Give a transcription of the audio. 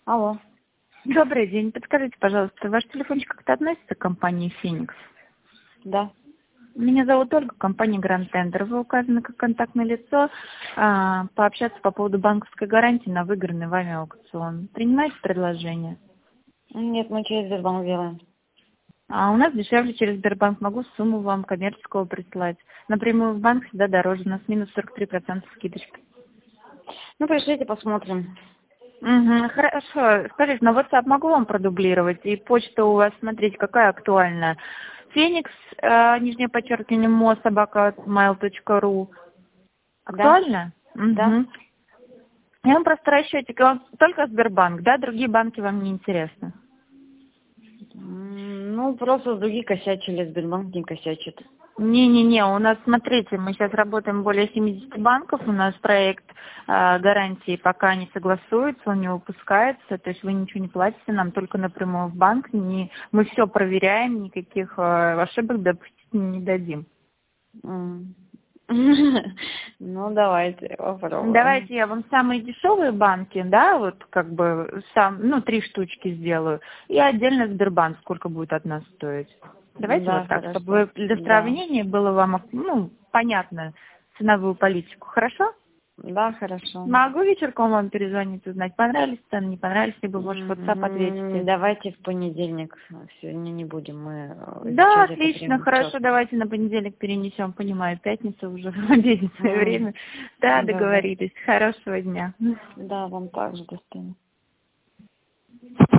Алло. Добрый день. Подскажите, пожалуйста, ваш телефончик как-то относится к компании «Феникс»? Да. Меня зовут Ольга, компания «Гранд Тендер». Вы указаны как контактное лицо пообщаться по поводу банковской гарантии на выигранный вами аукцион. Принимаете предложение? Нет, мы через Сбербанк делаем. А у нас дешевле через Сбербанк. Могу сумму вам коммерческого прислать. Напрямую в банк всегда дороже. У нас минус 43% скидочка. Ну, пришлите, посмотрим. Угу, хорошо. Скажите, на WhatsApp могу вам продублировать? И почта у вас, смотрите, какая актуальная. Феникс, нижнее подчеркивание, мо@mail.ru. Да? Актуально? Да. Угу. Я вам просто расчетик. Вам только Сбербанк, да? Другие банки вам не интересны? Ну, просто другие косячили, Сбербанк не косячит. Не-не-не, у нас, смотрите, мы сейчас работаем более 70 банков, у нас проект гарантии пока не согласуется, он не выпускается, то есть вы ничего не платите, нам только напрямую в банк, мы все проверяем, никаких ошибок допустить не дадим. Ну, давайте попробуем. Давайте я вам самые дешевые банки, да, вот как бы 3 штучки сделаю, и отдельно Сбербанк, сколько будет от нас стоить. Давайте Да, вот так, хорошо. чтобы для Да. сравнения было вам, понятно ценовую политику. Хорошо? Да, хорошо. Могу вечерком вам перезвонить, узнать, понравились цены, не понравились, либо, может, в WhatsApp ответите. Давайте в понедельник. Сегодня не будем. Мы Да, сейчас это отлично, время хорошо, четко. давайте на понедельник перенесем, понимаю, пятница уже в обеденное время. Да, Да, да. договорились. Хорошего дня. Да, вам также, до свидания.